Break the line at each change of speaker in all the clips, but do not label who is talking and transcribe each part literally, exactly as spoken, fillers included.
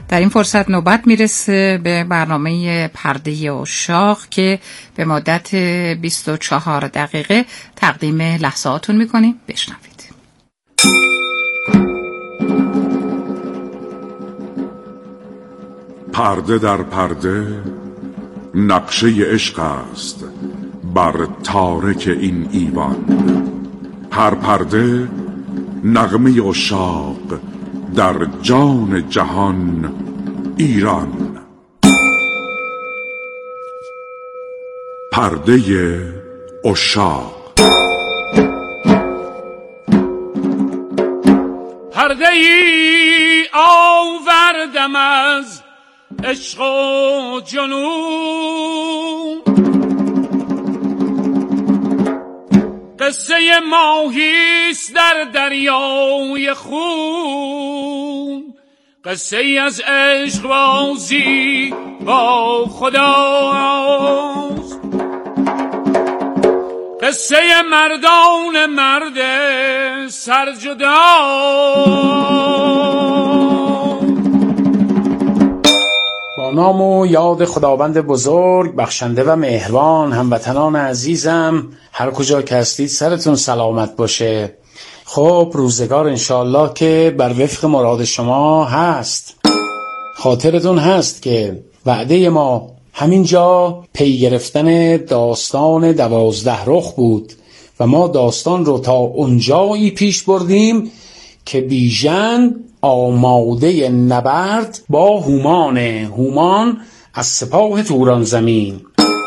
در این فرصت نوبت میرسه به برنامه پرده عشاق که به مدت بیست و چهار دقیقه تقدیم لحظاتون میکنیم. بشنوید.
پرده در پرده نقشه عشق است بر تارک این ایوان. هر پرده نغمه عشاق در جان جهان ایران. پرده عشاق.
پرده ای آوردم از عشق و جنون، قصه ماهیست در دریای خون، قصه ای از عشق بازی با خداست، قصه مردان مرد سرجدا.
با نام و یاد خداوند بزرگ بخشنده و مهربان، هموطنان عزیزم هر کجا که هستید سرتون سلامت باشه. خب روزگار انشاءالله که بر وفق مراد شما هست. خاطرتون هست که وعده ما همینجا پی گرفتن داستان دوازده رخ بود و ما داستان رو تا اونجایی پیش بردیم که بیژن آماده نبرد با هومان هومان از سپاه توران زمین.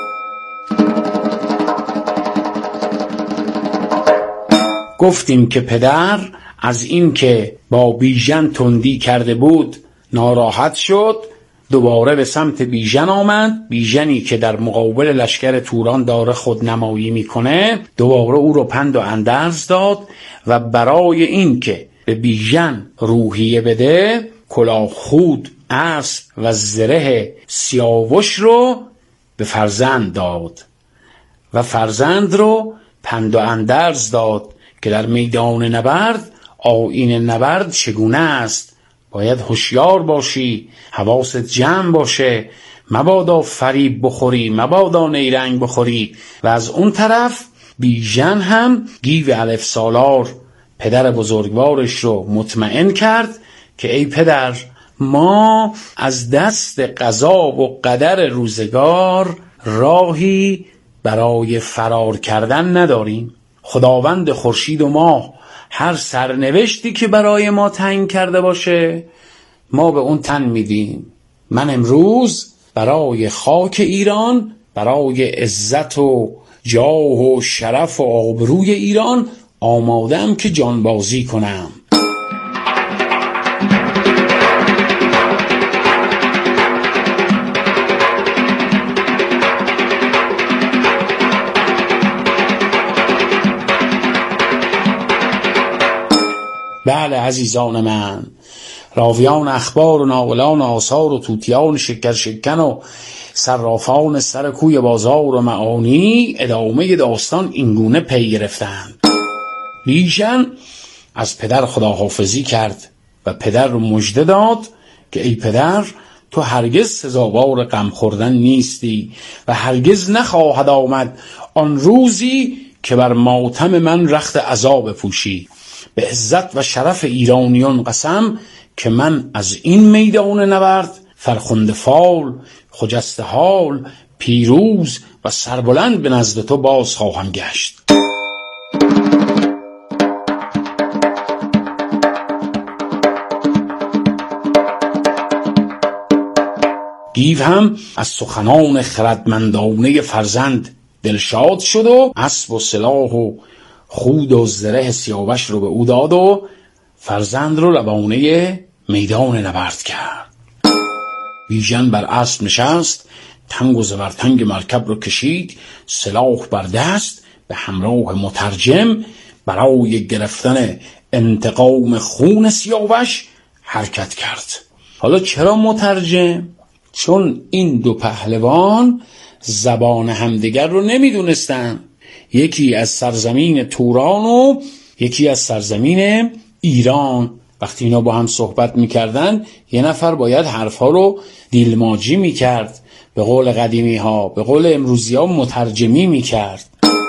گفتیم که پدر از این که با بیژن تندی کرده بود ناراحت شد، دوباره به سمت بیژن آمد. بیژنی که در مقابل لشکر توران داره خودنمایی میکنه دوباره او رو پند و اندرز داد و برای این که به بیژن روحیه بده کلاه خود، اسب و زره سیاوش رو به فرزند داد و فرزند رو پند و اندرز داد که در میدان نبرد آیین نبرد چگونه است، باید هوشیار باشی، حواست جمع باشه، مبادا فریب بخوری، مبادا نیرنگ بخوری. و از اون طرف بیژن هم گیو الف سالار پدر بزرگوارش رو مطمئن کرد که ای پدر، ما از دست قضا و قدر روزگار راهی برای فرار کردن نداریم. خداوند خورشید و ماه هر سرنوشتی که برای ما تعیین کرده باشه ما به اون تن میدیم. من امروز برای خاک ایران، برای عزت و جاه و شرف و آبروی ایران آمادم که جانبازی کنم. بله عزیزان من، راویان اخبار و ناولان آثار و توتیان شکر شکن و صرافان سر کوی بازار و معانی ادامه داستان اینگونه پی گرفتند. بیژن از پدر خداحافظی کرد و پدر رو مژده داد که ای پدر، تو هرگز سزاوار غم خوردن نیستی و هرگز نخواهد آمد آن روزی که بر ماتم من رخت عذاب پوشی. به عزت و شرف ایرانیان قسم که من از این میدان نبرد فرخنده فال، خجسته حال، پیروز و سربلند به نزد تو باز خواهم گشت. گیو هم از سخنان خردمندانه فرزند دلشاد شد و اسب و سلاح و خود و زره سیاوش رو به او داد و فرزند رو روانه میدان نبرد کرد. بیژن بر اسب نشست، تنگ و زبرتنگ مرکب رو کشید، سلاح بر دست، به همراه مترجم برای گرفتن انتقام خون سیاوش حرکت کرد. حالا چرا مترجم؟ چون این دو پهلوان زبان همدیگر رو نمیدونستن، یکی از سرزمین توران و یکی از سرزمین ایران. وقتی اینا با هم صحبت میکردن یه نفر باید حرفها رو دیلماجی میکرد، به قول قدیمی ها، به قول امروزی ها مترجمی میکرد.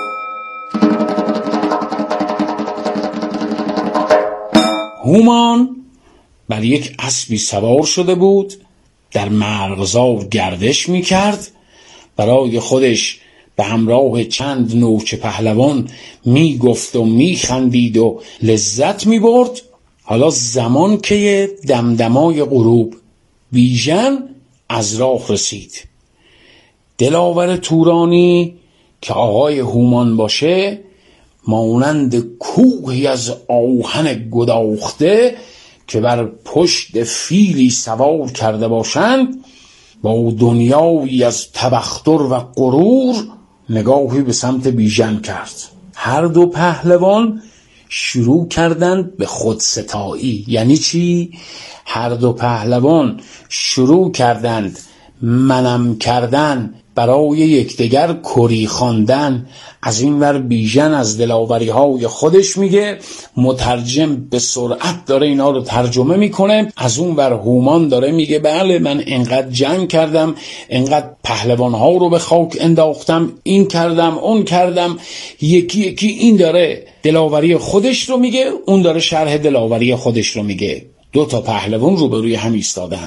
هومان بر یک اسبی سوار شده بود، در مرغزار گردش میکرد، برای خودش به همراه چند نوچه پهلوان میگفت و میخندید و لذت میبرد. حالا زمان که دمدمای غروب بیژن از راه رسید. دلاور تورانی که آقای هومان باشه مانند کوهی از آهن گداخته که بر پشت فیلی سوار کرده باشند، با دنیایی از تبختر و غرور نگاهی به سمت بیژن کرد. هر دو پهلوان شروع کردند به خودستایی. یعنی چی؟ هر دو پهلوان شروع کردند منم کردن، برای یکدیگر کری خواندن. از این ور بیژن از دلاوری های خودش میگه، مترجم به سرعت داره اینا رو ترجمه میکنه. از اون ور هومان داره میگه بله من انقدر جنگ کردم، انقدر پهلوان ها رو به خاک انداختم، این کردم اون کردم. یکی یکی این داره دلاوری خودش رو میگه، اون داره شرح دلاوری خودش رو میگه. دو تا پهلوان روبروی هم ایستادن.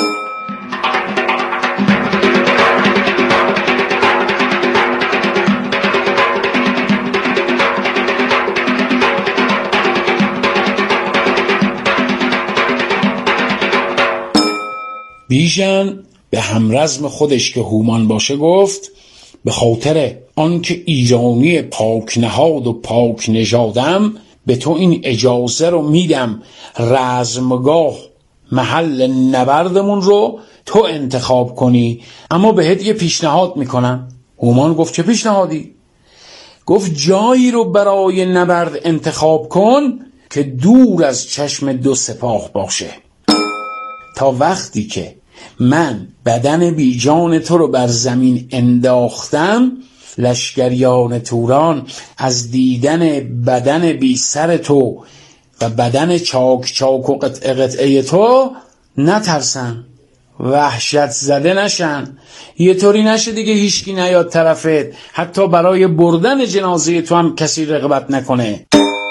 بیژن به همرزم خودش که هومان باشه گفت به خاطر آنکه ایرانی پاک نهاد و پاک نژادم به تو این اجازه رو میدم رزمگاه محل نبردمون رو تو انتخاب کنی، اما بهت یه پیشنهاد میکنم. هومان گفت چه پیشنهادی؟ گفت جایی رو برای نبرد انتخاب کن که دور از چشم دو سپاه باشه، تا وقتی که من بدن بیجان تو رو بر زمین انداختم لشکریان توران از دیدن بدن بی سر تو و بدن چاک چاک و قطعه قطعه تو نترسن، وحشت زده نشن، یه طوری نشه دیگه هیچکی نیاد طرفت، حتی برای بردن جنازه تو هم کسی رغبت نکنه.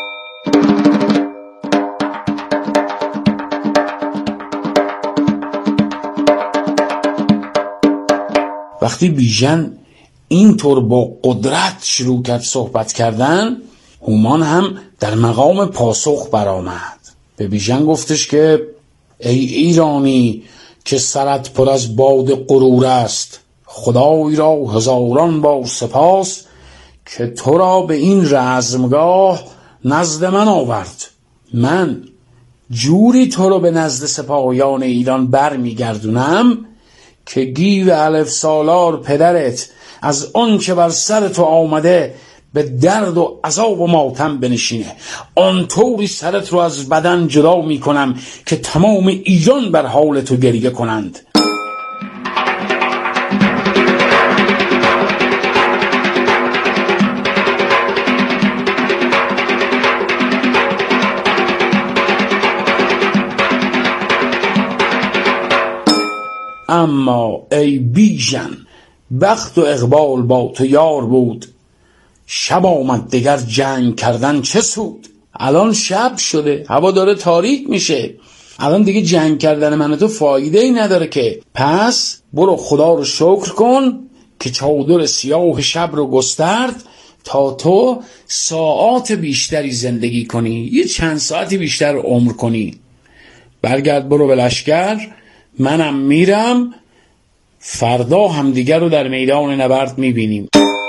وقتی بیژن اینطور با قدرت شروع کرد صحبت کردن، هومان هم در مقام پاسخ برآمد. به بیژن گفتش که ای ایرانی که سرت پر از باد غرور است، خدای را هزاران با سپاس که تو را به این رزمگاه نزد من آورد. من جوری تو رو به نزد سپاهیان ایران بر میگردونم که گیو الف سالار پدرت از آن که بر سر تو آمده به درد و عذاب و ماتم بنشینه. آن طوری سرت رو از بدن جدا می کنم که تمام ایران بر حال تو گریه کنند. اما ای بیژن بخت و اقبال با تو یار بود، شب آمد دگر جنگ کردن چه سود؟ الان شب شده، هوا داره تاریک میشه، الان دیگه جنگ کردن من و تو فایده ای نداره که. پس برو خدا رو شکر کن که چادر سیاه شب رو گسترد تا تو ساعات بیشتری زندگی کنی، یه چند ساعتی بیشتر عمر کنی. برگرد برو به لشکر، منم میرم، فردا هم دیگر رو در میدان نبرد میبینیم.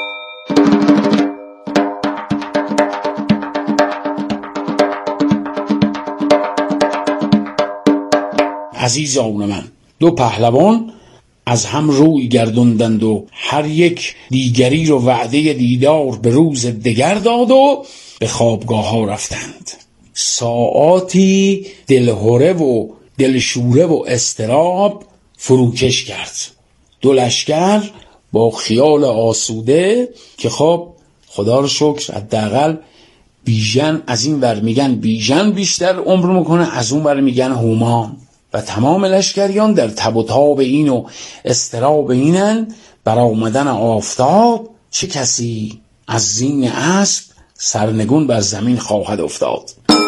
عزیزان من، دو پهلوان از هم روی گردوندند و هر یک دیگری رو وعده دیدار به روز دگر داد و به خوابگاه ها رفتند. ساعاتی دلهره و دلشوره و استراب فروکش کرد. دو لشکر با خیال آسوده که خب خدا رو شکر حداقل بیژن از این ور میگن بیژن بیشتر عمر میکنه، از اون ور میگن هومان. و تمام لشکریان در تب و تاب این و اضطراب اینن. بر آمدن آفتاب چه کسی از زین اسب سرنگون بر زمین خواهد افتاد.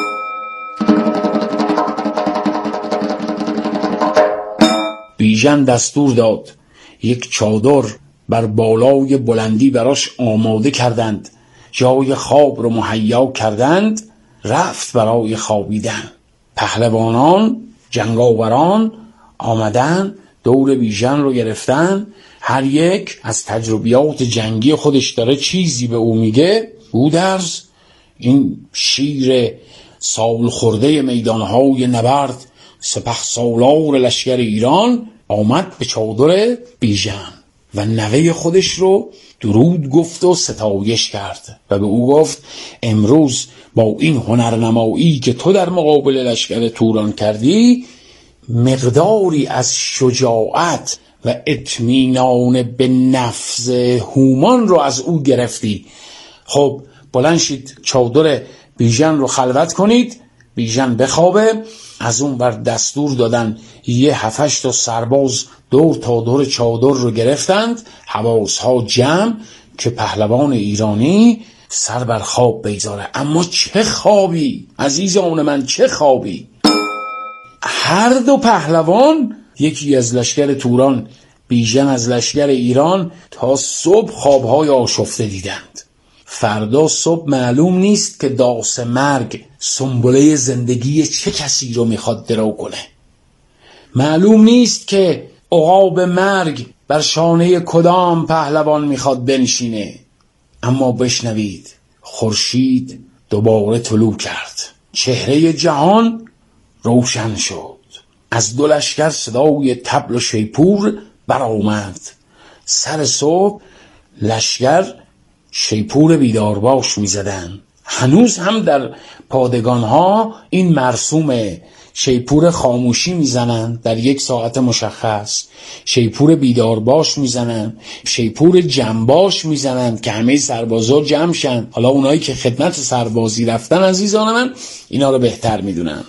بیژن دستور داد یک چادر بر بالای بلندی براش آماده کردند، جای خواب رو مهیا کردند، رفت برای خوابیدن. پهلوانان جنگاوران آمدن دور بیژن رو گرفتن، هر یک از تجربیات جنگی خودش داره چیزی به او میگه. گودرز این شیر سال خورده میدانهای نبرد، سپه سالار لشکر ایران، آمد به چادر بیژن و نوه خودش رو درود گفت و ستایش کرد و به او گفت امروز با این هنرنمایی که تو در مقابل لشکر توران کردی، مقداری از شجاعت و اطمینان به نفس هومان رو از او گرفتی. خب بلند شید چادر بیژن رو خلوت کنید، بیژن بخوابه. از اون بر دستور دادن یه هفتش تا سرباز دور تا دور چادر رو گرفتند، حواسها جمع که پهلوان ایرانی سر بر خواب بیزاره. اما چه خوابی عزیزان من، چه خوابی! هر دو پهلوان، یکی از لشکر توران، بیژن از لشکر ایران، تا صبح خوابهای آشفته دیدند. فردا صبح معلوم نیست که داس مرگ سنبله زندگی چه کسی رو میخواد درو کنه. معلوم نیست که عقاب مرگ بر شانه کدام پهلوان میخواد بنشینه. اما بشنوید، خورشید دوباره طلوع کرد، چهره جهان روشن شد. از دو لشکر صدای طبل و شیپور برآمد. سر صبح لشکر شیپور بیدارباش میزدن. هنوز هم در پادگانها این مرسوم شیپور خاموشی میزنن در یک ساعت مشخص، شیپور بیدارباش میزنن، شیپور جنباش میزنن که همه سربازا جمع شن. حالا اونایی که خدمت سربازی رفتن عزیزان من اینا رو بهتر میدونن.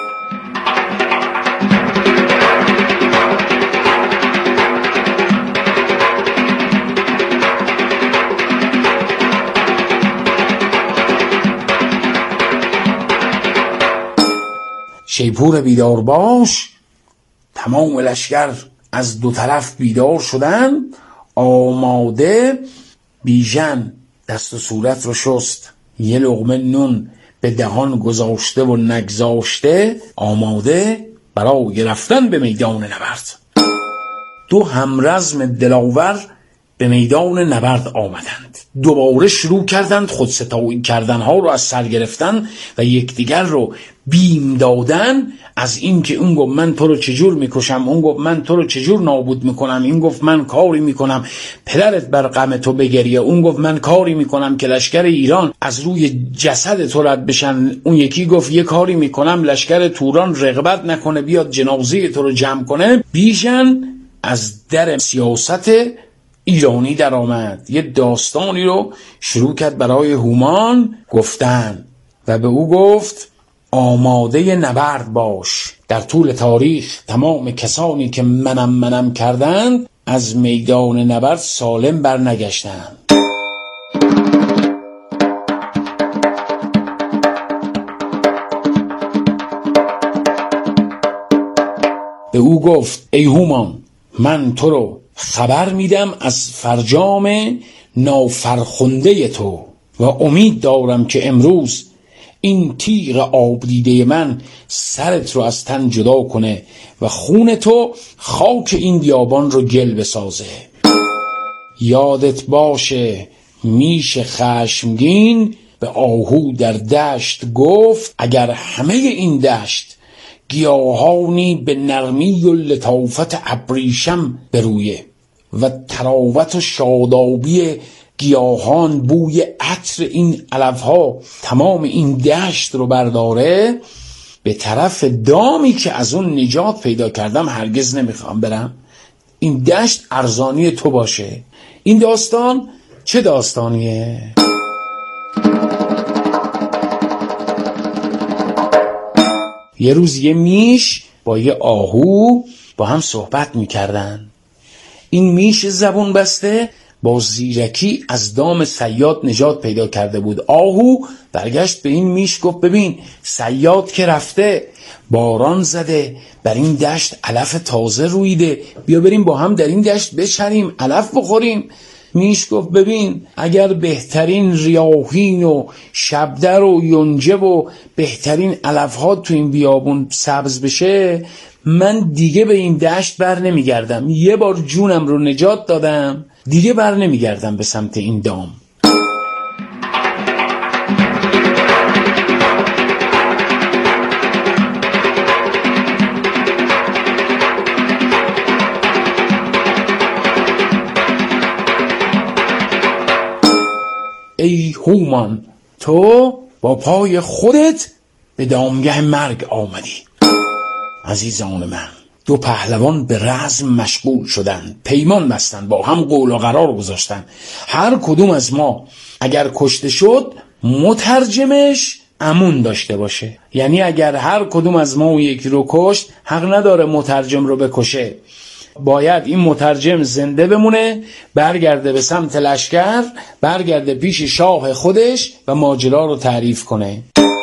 شیپور بیدار باش، تمام لشکر از دو طرف بیدار شدن، آماده. بیژن دست و صورت رو شست، یه لقمه نون به دهان گذاشته و نگذاشته، آماده برای رفتن به میدان نبرد. دو همرزم دلاور به میدان نبرد آمدند. دوباره شروع کردند خودستایی کردن ها رو از سر گرفتن و یکدیگر رو بیم دادن از این که اون گفت من تو رو چجور میکشم، اون گفت من تو رو چجور نابود میکنم، این گفت من کاری میکنم پدرت بر غم تو بگریه، اون گفت من کاری میکنم که لشکر ایران از روی جسد تو رد بشن، اون یکی گفت یه کاری میکنم لشکر توران رغبت نکنه بیاد جنازه تو رو جمع کنه. بیژن از در سیاست ایرانی در آمد، یه داستانی رو شروع کرد برای هومان گفتن و به او گفت آماده نبرد باش. در طول تاریخ تمام کسانی که منم منم کردند از میدان نبرد سالم برنگشتند. به او گفت ای هومان، من تو رو خبر میدم از فرجام نافرخنده تو و امید دارم که امروز این تیغ آب دیده من سرت رو از تن جدا کنه و خون تو خاک این بیابان رو گل بسازه. یادت باشه میش خشمگین به آهو در دشت گفت اگر همه این دشت گیاهانی به نرمی و لطافت ابریشم برویه و تراوت و شادابی گیاهان بوی عطر این علفها تمام این دشت رو برداره، به طرف دامی که از اون نجات پیدا کردم هرگز نمیخوام برم. این دشت ارزانی تو باشه. این داستان چه داستانیه؟ یه روز یه میش با یه آهو با هم صحبت میکردن. این میش زبون بسته با زیرکی از دام صیاد نجات پیدا کرده بود. آهو برگشت به این میش گفت ببین صیاد که رفته، باران زده، بر این دشت علف تازه رویده، بیا بریم با هم در این دشت بچریم علف بخوریم. میش گفت ببین اگر بهترین ریاحین و شبدر و یونجه و بهترین علفها تو این بیابون سبز بشه، من دیگه به این دشت بر نمیگردم. یه بار جونم رو نجات دادم، دیگه بر نمیگردم به سمت این دام. ای هومان، تو با پای خودت به دامگه مرگ آمدی. عزیزان من، دو پهلوان به رزم مشغول شدند، پیمان بستند، با هم قول و قرار گذاشتند هر کدوم از ما اگر کشته شد مترجمش امون داشته باشه. یعنی اگر هر کدوم از ما یکی رو کشت، حق نداره مترجم رو بکشه، باید این مترجم زنده بمونه، برگرده به سمت لشکر، برگرده پیش شاه خودش و ماجرا رو تعریف کنه.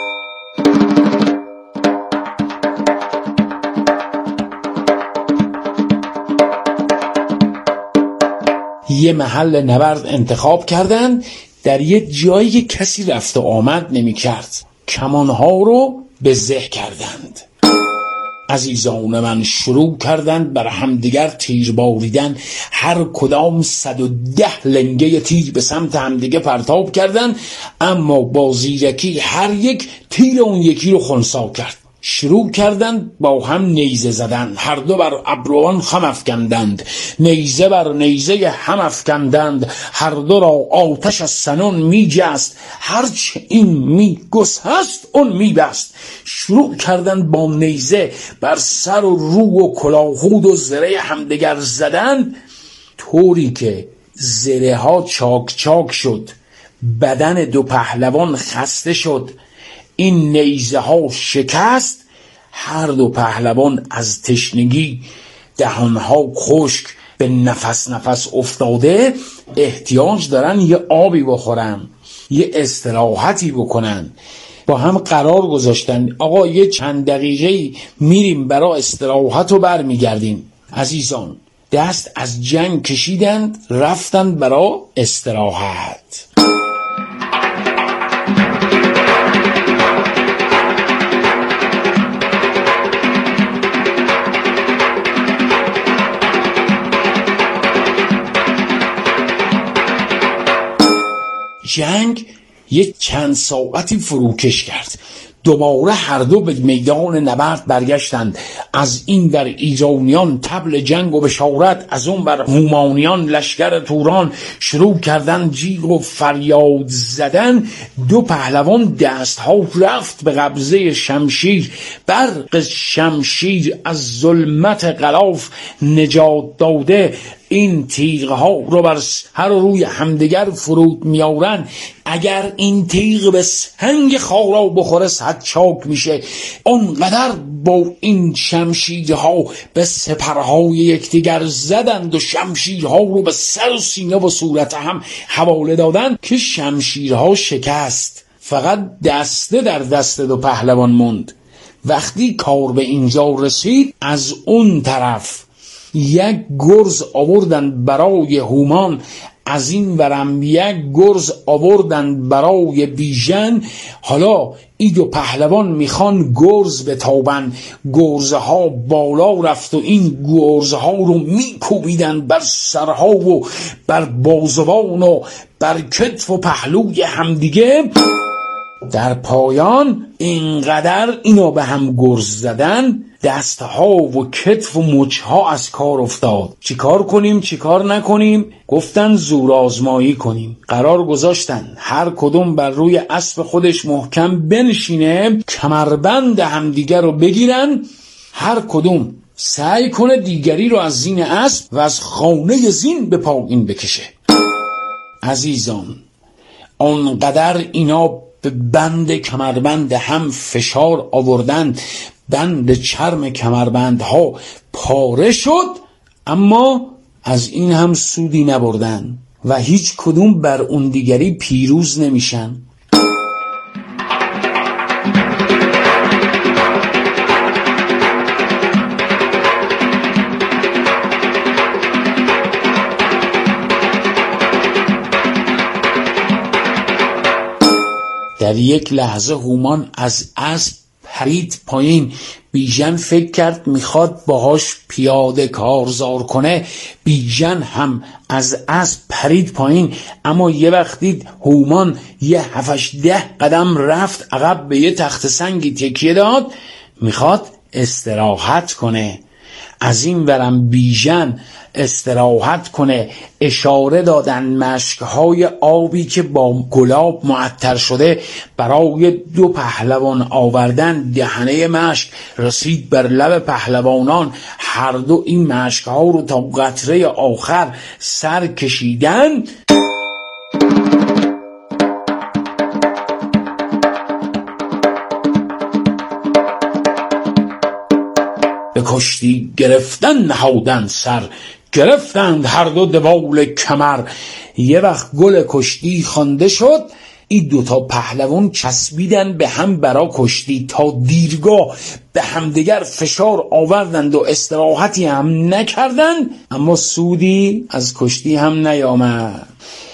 یه محل نبرد انتخاب کردن در یه جایی که کسی رفت و آمد نمی کرد. کمانها رو به زه کردند. عزیزان من شروع کردند بر همدیگر تیر باریدن. هر کدام صد و ده لنگه تیر به سمت همدیگه پرتاب کردند، اما با زیرکی هر یک تیر اون یکی رو خنثی کرد. شروع کردند با هم نیزه زدن، هر دو بر ابروان خم افکندند، نیزه بر نیزه هم افکندند، هر دو را آتش از سنان می جست، هرچه این می گسست اون می بست. شروع کردند با نیزه بر سر و رو و کلاهود و زره همدیگر زدن، طوری که زره ها چاک چاک شد، بدن دو پهلوان خسته شد، این نیزه ها شکست. هر دو پهلوان از تشنگی دهانها خشک به نفس نفس افتاده، احتیاج دارن یه آبی بخورن، یه استراحتی بکنن. با هم قرار گذاشتن آقا یه چند دقیقه میریم برای استراحت و بر میگردیم. عزیزان دست از جنگ کشیدند، رفتند برای استراحت. جنگ یک چند ساعتی فروکش کرد. دوباره هر دو به میدان نبرد برگشتند. از این بر ایرانیان طبل جنگ و بشارت، از اون بر هومانیان لشکر توران شروع کردن جیغ و فریاد زدن. دو پهلوان دست ها رفت به قبضه شمشیر، برق شمشیر از ظلمت غلاف نجات داده. این تیغ ها رو بر هر روی همدیگر فرود میارن. اگر این تیغ به سنگ خارا بخوره صد چاک میشه. اونقدر با این شمشیرها به سپرهای یکدیگر زدند و شمشیرها رو به سر و سینه و صورت هم حواله دادند که شمشیرها شکست. فقط دسته در دست دو پهلوان موند. وقتی کار به اینجا رسید، از اون طرف یک گرز آوردن برای هومان، از این ورم یک گرز آوردن برای بیژن. حالا این دو پهلوان میخوان گرز بتابن. گرزها بالا رفت و این گرزها رو میکوبیدن بر سرها و بر بازوان و بر کتف و پهلوی همدیگه. در پایان اینقدر اینا به هم گرز زدن، دستها و کتف و مچها از کار افتاد. چی کار کنیم چی کار نکنیم؟ گفتن زور آزمایی کنیم. قرار گذاشتن هر کدوم بر روی اسب خودش محکم بنشینه، کمربند همدیگر رو بگیرن، هر کدوم سعی کنه دیگری رو از زین اسب و از خانه زین به پایین بکشه. عزیزان آنقدر اینا به بند کمربند هم فشار آوردند، بند چرم کمربندها پاره شد، اما از این هم سودی نبردن و هیچ کدوم بر اون دیگری پیروز نمیشن. در یک لحظه هومان از اسب پرید پایین. بیژن فکر کرد میخواد باهاش پیاده کارزار کنه. بیژن هم از اسب پرید پایین، اما یه وقت دید هومان یه هفتش ده قدم رفت عقب، به یه تخت سنگی تکیه داد، میخواد استراحت کنه. از این ورم بیژن استراحت کنه. اشاره دادن مشکهای آبی که با گلاب معطر شده برای دو پهلوان آوردن. دهنه مشک رسید بر لب پهلوانان، هر دو این مشکها رو تا قطره آخر سر کشیدن. به کشتی گرفتن نهادن سر، گرفتند هر دو دوال کمر. یه وقت گل کشتی خوانده شد، این دوتا پهلوان چسبیدن به هم برا کشتی تا دیرگاه به همدیگر فشار آوردند و استراحتی هم نکردند، اما سودی از کشتی هم نیامد.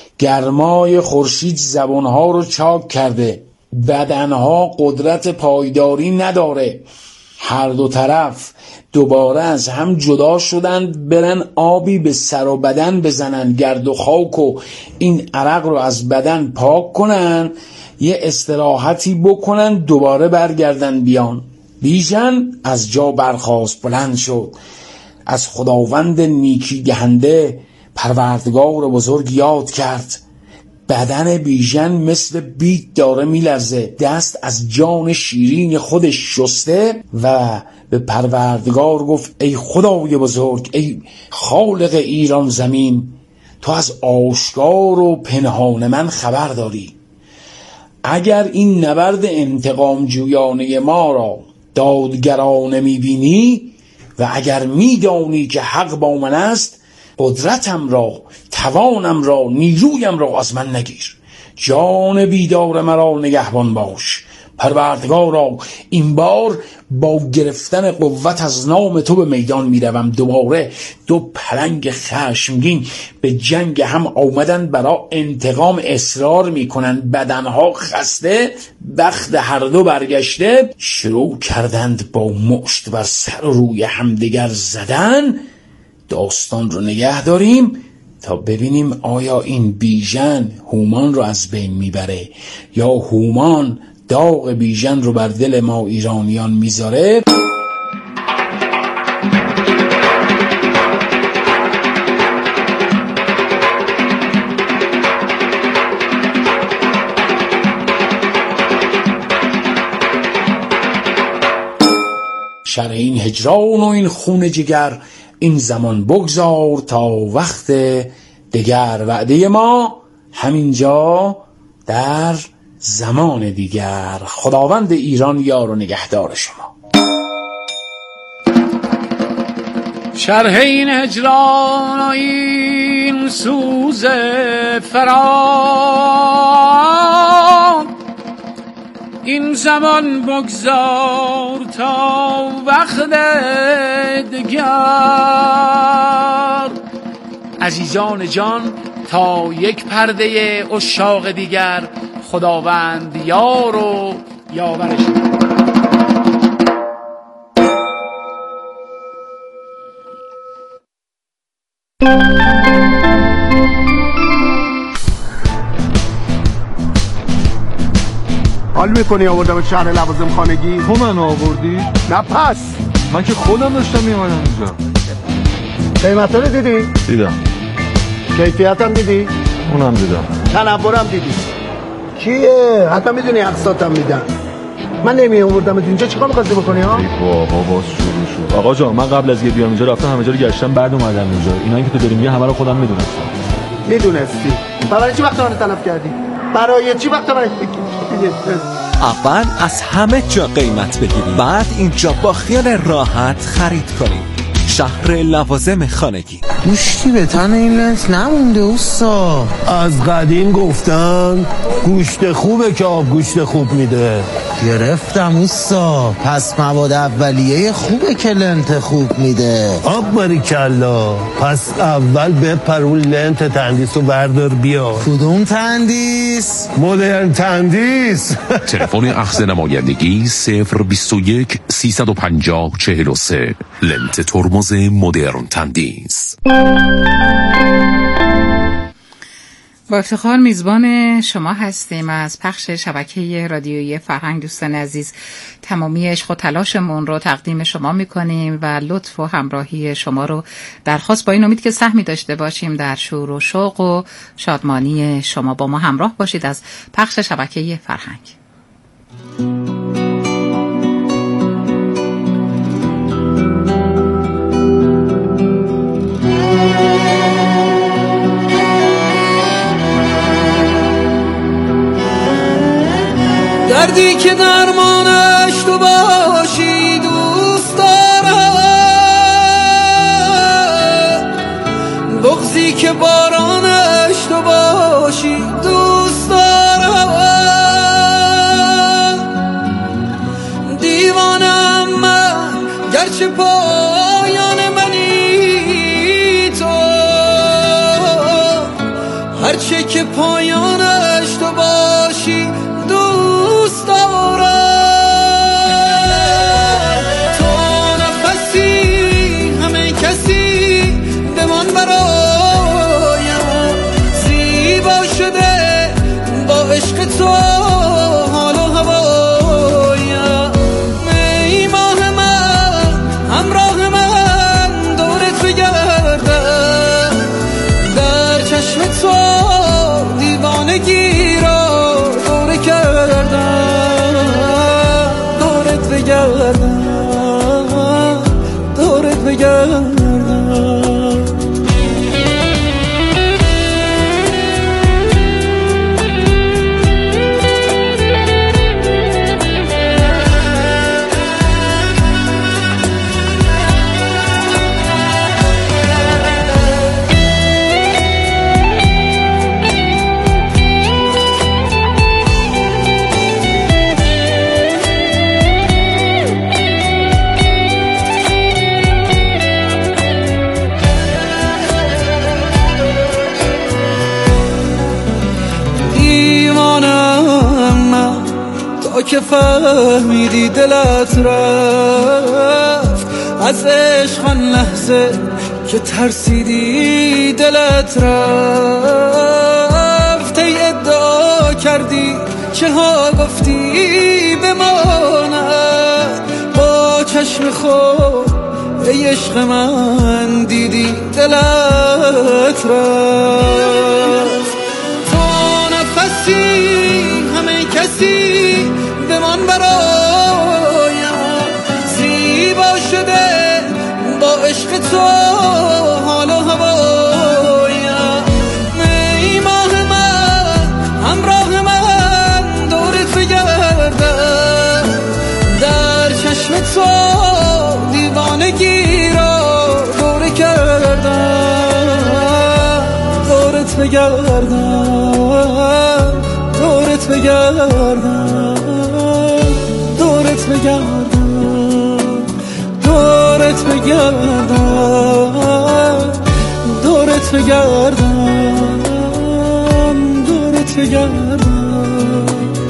گرمای خورشید زبانها رو چاک کرده، بدنها قدرت پایداری نداره. هر دو طرف دوباره از هم جدا شدند، برن آبی به سر و بدن بزنن، گرد و خاک و این عرق رو از بدن پاک کنن، یه استراحتی بکنن، دوباره برگردن بیان. بیژن از جا برخاست، بلند شد، از خداوند نیکی دهنده پروردگار بزرگ یاد کرد. بدن بیژن مثل بید داره میلرزه، دست از جان شیرین خودش شسته و به پروردگار گفت ای خدای بزرگ، ای خالق ایران زمین، تو از آشکار و پنهان من خبر داری. اگر این نبرد انتقام جویانه ما را دادگرانه میبینی و اگر میدانی که حق با من است، قدرتم را، توانم را، نیرویم را از من نگیر. جان بیدار مرا نگهبان باش. پروردگارا، این بار با گرفتن قوت از نام تو به میدان میروم. دوباره دو پلنگ خشمگین به جنگ هم آمدن، برا انتقام اصرار میکنن. بدنها خسته، بخت هر دو برگشته، شروع کردند با مشت بر سر و روی همدیگر زدن. داستان رو نگه داریم تا ببینیم آیا این بیژن هومان رو از بین میبره یا هومان داغ بیژن رو بر دل ما ایرانیان میذاره. شرح این هجران و این خون جگر، این زمان بگذار تا وقت دیگر. وعده ما همینجا در زمان دیگر. خداوند ایران یار و نگهدار شما.
شرح این هجران و این سوز فراق، این زمان بگذار تا وقت دیگر. عزیزان جان، تا یک پرده عشاق دیگر، خداوند یار و یاورش.
حال میکنی آوردم شهر لوازم خانگی؟
تو من آوردی؟
نه پس
من که خودم داشتم میامدم اینجا.
قیمت رو دیدی؟
دیدم.
کیفیت هم دیدی؟
اونم دیدم.
تنورم دیدی؟ کیه؟ حتی میدونی اقساطم میدن. من نمی آوردم اینجا، چیکار می‌خواستی بکنی ها؟
ای بابا باز شروع شد. آقا جان، من قبل از اینکه بیام اینجا رفتم همه جا رو گشتم، بعد اومدم اینجا. اینایی که تو داری میگی همه رو خودم میدونستم.
میدونستی؟ برای چی وقت من تلف کردی؟ برای چی وقت من
اول از همه جا قیمت بگیرید، بعد اینجا با خیال راحت خرید کنید. شهر لوازم خانگی.
گوشتی به تن این لنت نمونده اوستا. از قدیم گفتن گوشت خوبه که آب گوشت خوب میده. گرفتم اوستا. پس مواد اولیه خوبه که لنت خوب میده. آب باریکلا. پس اول بپر اون لنت تندیس رو بردار بیا. کدوم تندیس؟ مدرن تندیس.
تلفن اخذ نمایندگی صفر بیست و یک سیصد و پنجاه چهل و سه. لنت ترمز مدرن تندیس.
با افتخار میزبان شما هستیم از پخش شبکه رادیویی فرهنگ. دوستان عزیز، تمامی عشق و تلاشمون رو تقدیم شما میکنیم و لطف و همراهی شما رو درخواست با این امید که سهمی داشته باشیم در شور و شوق و شادمانی شما. با ما همراه باشید از پخش شبکه فرهنگ.
دردی که درمانش تو باشی دوست دارم، بغضی که بارانش تو باشی دوست دارم. دیوانم من گرچه پایان منی تو، هرچه که پایانش تو باشی دوست دارم. تو نفسی همه کسی بمان برایم، زیبا شده با عشق تو حال و هوایم. ای ماه من همراه من دورت بگردم، در چشم تو دیوانگی را دوره کردم، دورت بگردم، دورت بگردم. که فهمیدی دلت رفت از عشق، آن لحظه که ترسیدی دلت رفت. ای ادعا کردی چه ها گفتی بماند، با چشم خود ای عشق من دیدی دلت رفت. تو نفسی همه کسی بمان برایم، زیبا شده با عشق تو حال و هوایم. ای ماه من همراه من دورت بگردم، در چشم تو دیوانگی را دوره کردم، دورت بگردم، دورت بگردم، دورت بگردم، دورت بگردم، دورت بگردم، دورت بگردم.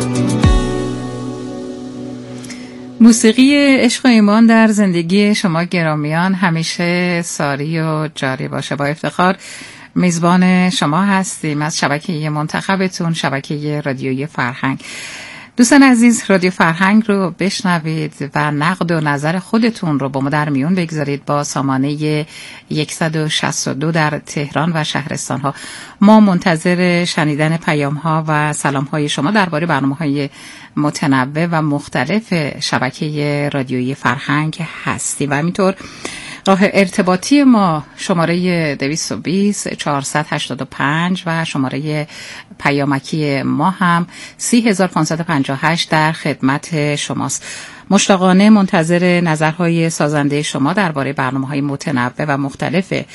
موسیقی عشق و ایمان در زندگی شما گرامیان همیشه ساری و جاری باشه. با افتخار میزبان شما هستیم از شبکه منتخبتون، شبکه رادیویی فرهنگ. دوستان عزیز، رادیو فرهنگ رو بشنوید و نقد و نظر خودتون رو با ما در میون بگذارید با سامانه صد و شصت و دو در تهران و شهرستان ها. ما منتظر شنیدن پیام ها و سلام های شما درباره برنامه های متنوع و مختلف شبکه رادیویی فرهنگ هستیم و همینطور راه ارتباطی ما شماره دویست و بیست چهارصد و هشتاد و پنج و شماره پیامکی ما هم سی هزار و پانصد و پنجاه و هشت در خدمت شماست. مشتاقانه منتظر نظرهای سازنده شما درباره برنامه‌های متنوع و مختلف